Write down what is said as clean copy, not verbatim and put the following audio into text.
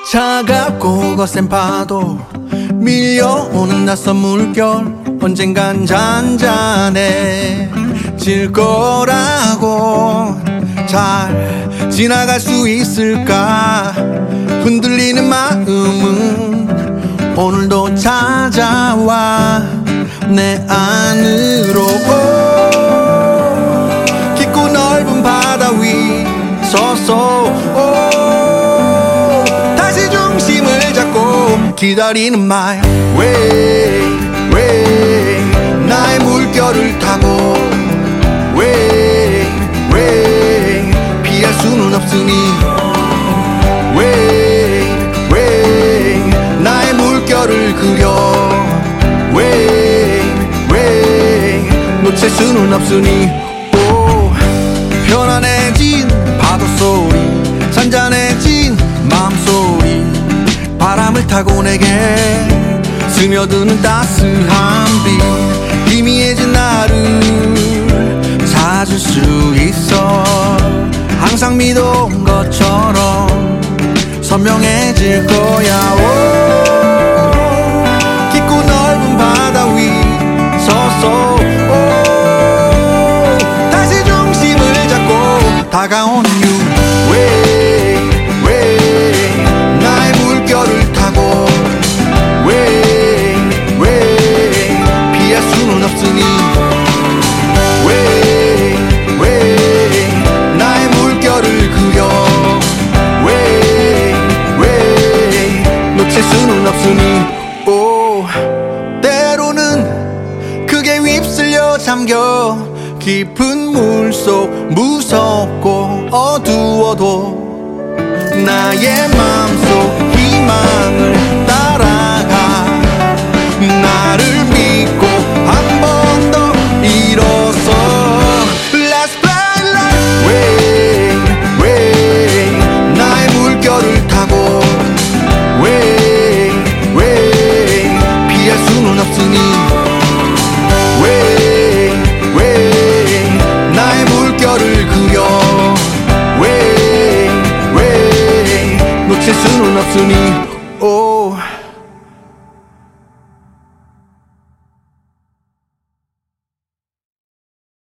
차갑고 거센 파도 밀려오는 낯선 물결 언젠간 잔잔해질 거라고 잘 지나갈 수 있을까 흔들리는 마음은 오늘도 찾아와 내 안으로 깊고 넓은 바다 위 서서 다시 중심을 잡고 기다리는 my way 나의 물결을 타고 way 피할 수는 없으니 way 나의 물결을 그려 way 놓칠 수는 없으니 편안해진 파도 소리 잔잔해진 마음소리 바람을 타고 내게 스며드는 따스한 빛 희미해진 나를 찾을 수 있어 항상 믿어온 것처럼 선명해질 거야 깊고 넓은 바다 위 서서 다시 중심을 잡고 다가오는 you way 나의 물결을 타고 way 피할 수는 없으니 way 나의 물결을 그려 way 놓칠 수는 없으니 때로는 크게 휩쓸려 잠겨 깊은 물속 무섭고 어두워도 나의 맘속 희망을 따라가 나를 믿고 한 번 더 일어서 Let's fly like way 나의 물결을 타고 way 피할 수는 없으니 way 나의 물결을 그려 way 놓칠 수는 없으니